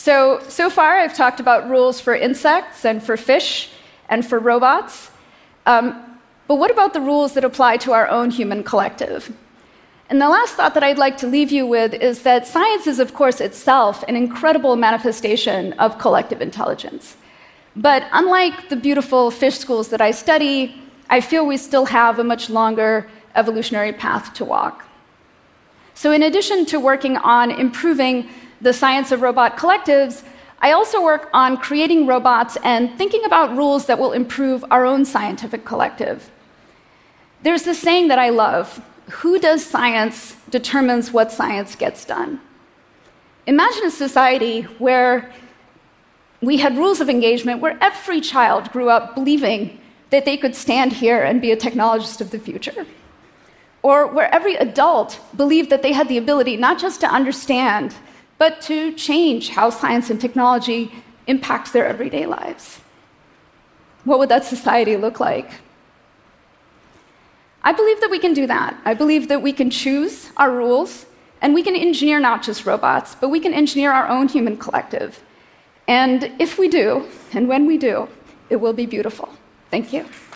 So far I've talked about rules for insects and for fish and for robots. But what about the rules that apply to our own human collective? And the last thought that I'd like to leave you with is that science is, of course, itself an incredible manifestation of collective intelligence. But unlike the beautiful fish schools that I study, I feel we still have a much longer evolutionary path to walk. So in addition to working on improving the science of robot collectives, I also work on creating robots and thinking about rules that will improve our own scientific collective. There's this saying that I love: who does science determines what science gets done. Imagine a society where we had rules of engagement where every child grew up believing that they could stand here and be a technologist of the future. Or where every adult believed that they had the ability not just to understand, but to change how science and technology impacts their everyday lives. What would that society look like? I believe that we can do that. I believe that we can choose our rules, and we can engineer not just robots, but we can engineer our own human collective. And if we do, and when we do, it will be beautiful. Thank you.